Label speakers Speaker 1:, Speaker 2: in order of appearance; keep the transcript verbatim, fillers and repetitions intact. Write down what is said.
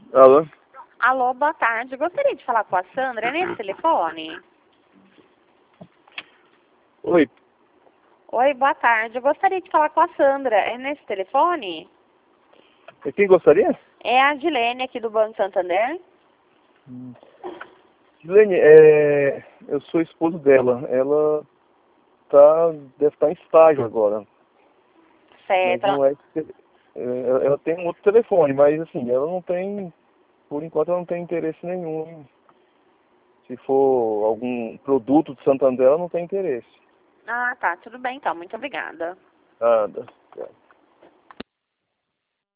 Speaker 1: Alô?
Speaker 2: Alô, boa tarde. Gostaria de falar com a Sandra. É nesse telefone?
Speaker 1: Oi,
Speaker 2: Oi, boa tarde. Eu gostaria de falar com a Sandra. É nesse telefone?
Speaker 1: e quem gostaria?
Speaker 2: É a Dilene aqui do Banco Santander.
Speaker 1: Silene, é, eu sou esposo dela. Ela tá, deve estar em estágio agora. Mas
Speaker 2: Certo.
Speaker 1: não é, é, ela tem um outro telefone, mas assim, ela não tem, por enquanto ela não tem interesse nenhum. Se for algum produto de Santander, ela não tem interesse.
Speaker 2: Ah, tá. Tudo bem, então. Muito obrigada.
Speaker 1: Nada.